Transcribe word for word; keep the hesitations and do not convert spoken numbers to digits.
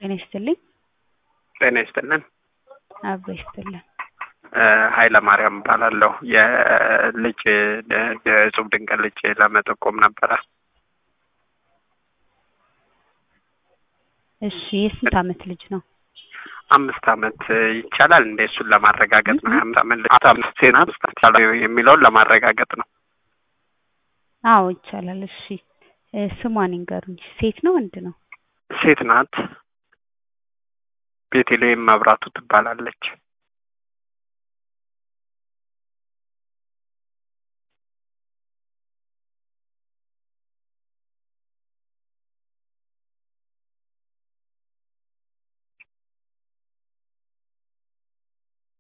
ጤና ይስጥልኝ። ጤና ይስጥልን። አብሮ ይስጥልን። ኃይለ ማርያም እባላለሁ። የልጅ የጽሁፍ ድንቅ ልጅ ለመጠቆም ነበረ። እሺ የስንት አመት ልጅ ነው? አምስት አመት ይቻላል እንዴ? እሱን ለማረጋገጥ ነው። አምስት አመት ልጅ አምስት ሴናት ይቻላል የሚለውን ለማረጋገጥ ነው። አዎ ይቻላል። እሺ ስሟን ይንገሩኝ። ሴት ነው ወንድ ነው? ሴት ናት። ቤተልሔም መብራቱ ትባላለች።